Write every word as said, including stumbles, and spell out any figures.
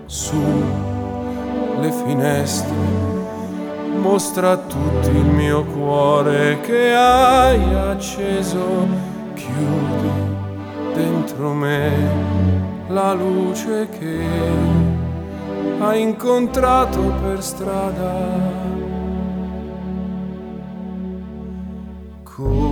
su le finestre, mostra a tutti il mio cuore che hai acceso, chiudi dentro me la luce che hai incontrato per strada.